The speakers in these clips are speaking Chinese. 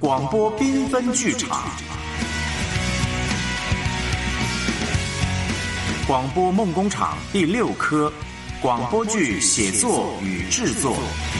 广播缤纷剧场，广播梦工厂第6科，广播剧写作与制作。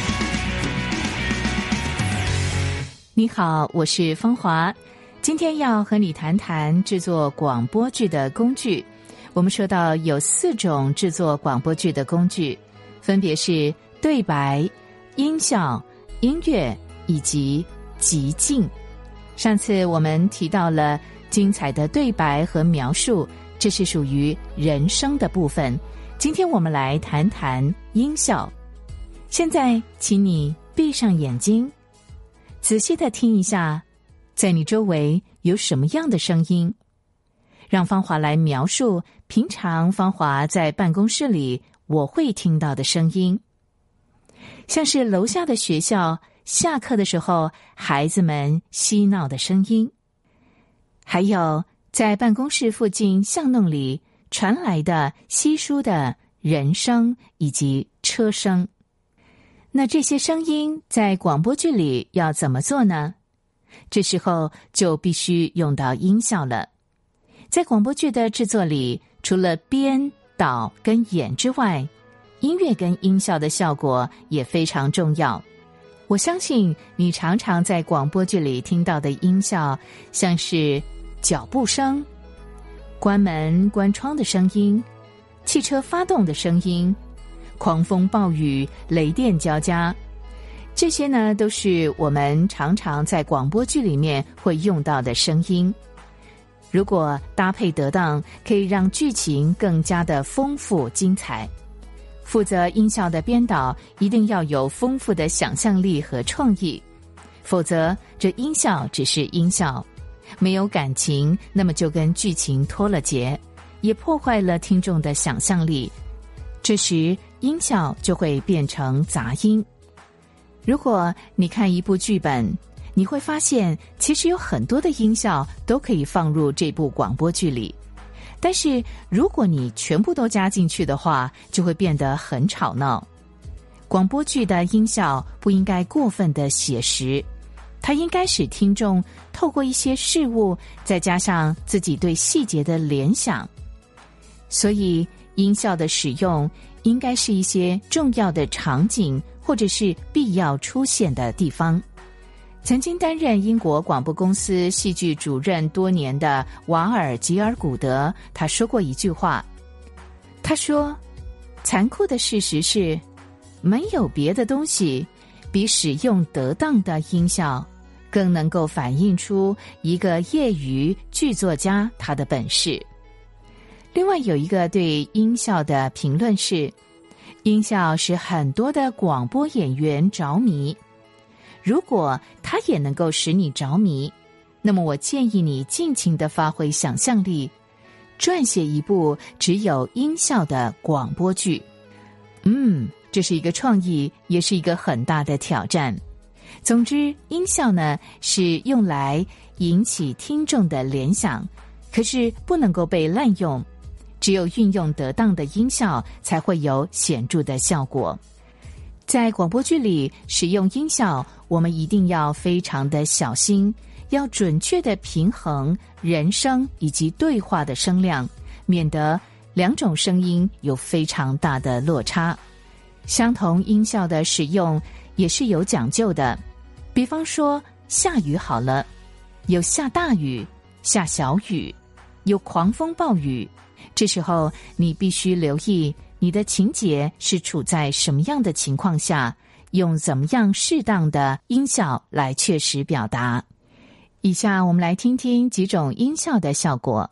你好，我是芳华，今天要和你谈谈制作广播剧的工具。我们说到有4种制作广播剧的工具，分别是对白、音效、音乐以及即兴。上次我们提到了精彩的对白和描述，这是属于人声的部分。今天我们来谈谈音效。现在请你闭上眼睛，仔细地听一下，在你周围有什么样的声音？让芳华来描述平常芳华在办公室里我会听到的声音，像是楼下的学校下课的时候孩子们嬉闹的声音，还有在办公室附近巷弄里传来的稀疏的人声以及车声。那这些声音在广播剧里要怎么做呢？这时候就必须用到音效了。在广播剧的制作里，除了编、导跟演之外，音乐跟音效的效果也非常重要。我相信你常常在广播剧里听到的音效，像是脚步声、关门关窗的声音、汽车发动的声音、狂风暴雨、雷电交加，这些呢都是我们常常在广播剧里面会用到的声音。如果搭配得当，可以让剧情更加的丰富精彩。负责音效的编导一定要有丰富的想象力和创意，否则这音效只是音效，没有感情，那么就跟剧情脱了节，也破坏了听众的想象力。这时音效就会变成杂音。如果你看一部剧本，你会发现其实有很多的音效都可以放入这部广播剧里，但是如果你全部都加进去的话，就会变得很吵闹。广播剧的音效不应该过分的写实，它应该使听众透过一些事物，再加上自己对细节的联想。所以音效的使用应该是一些重要的场景，或者是必要出现的地方。曾经担任英国广播公司戏剧主任多年的瓦尔吉尔古德，他说过一句话，他说，残酷的事实是，没有别的东西比使用得当的音效更能够反映出一个业余剧作家他的本事。另外有一个对音效的评论是，音效使很多的广播演员着迷，如果它也能够使你着迷，那么我建议你尽情地发挥想象力，撰写一部只有音效的广播剧。这是一个创意，也是一个很大的挑战。总之，音效呢是用来引起听众的联想，可是不能够被滥用，只有运用得当的音效才会有显著的效果。在广播剧里使用音效，我们一定要非常的小心，要准确的平衡人声以及对话的声量，免得2种声音有非常大的落差。相同音效的使用也是有讲究的，比方说下雨好了，有下大雨、下小雨，有狂风暴雨，这时候你必须留意你的情节是处在什么样的情况下，用怎么样适当的音效来确实表达。以下我们来听听几种音效的效果。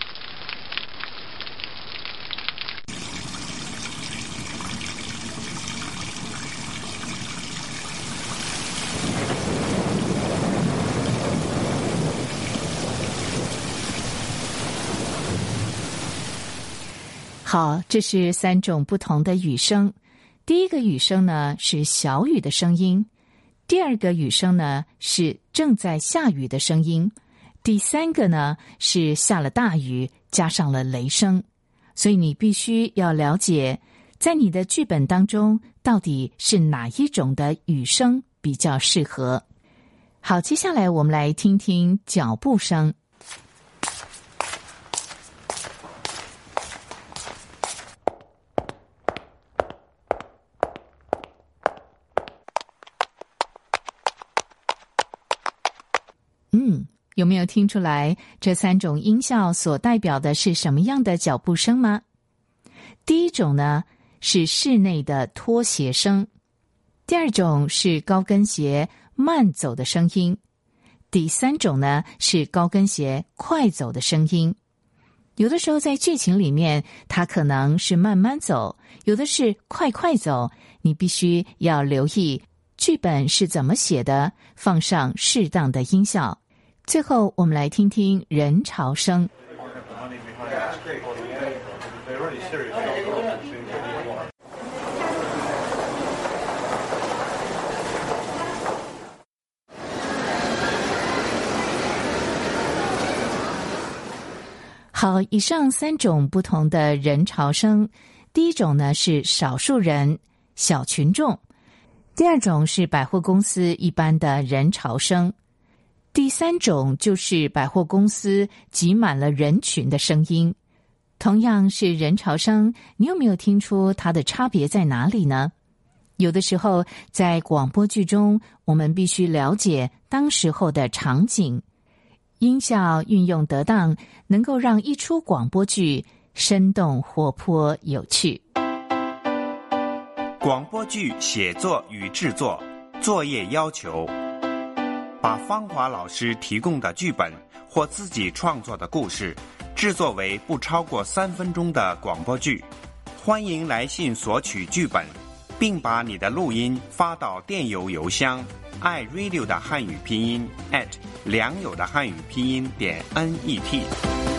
好，这是3种不同的雨声。第一个雨声呢是小雨的声音，第二个雨声呢是正在下雨的声音，第3个呢是下了大雨加上了雷声。所以你必须要了解，在你的剧本当中到底是哪一种的雨声比较适合。 好，接下来我们来听听脚步声。有没有听出来这3种音效所代表的是什么样的脚步声吗？第一种呢是室内的拖鞋声，第二种是高跟鞋慢走的声音，第3种呢是高跟鞋快走的声音。有的时候在剧情里面它可能是慢慢走，有的是快快走，你必须要留意剧本是怎么写的，放上适当的音效。最后我们来听听人潮声。好，以上3种不同的人潮声，第一种呢是少数人、小群众，第二种是百货公司一般的人潮声，第3种就是百货公司挤满了人群的声音。同样是人潮声，你有没有听出它的差别在哪里呢？有的时候在广播剧中，我们必须了解当时候的场景，音效运用得当，能够让一出广播剧生动活泼有趣。 广播剧写作与制作作业要求：把芳华老师提供的剧本或自己创作的故事制作为不超过3分钟的广播剧。欢迎来信索取剧本，并把你的录音发到电邮邮箱iRadio 的汉语拼音@良友的汉语拼音.net。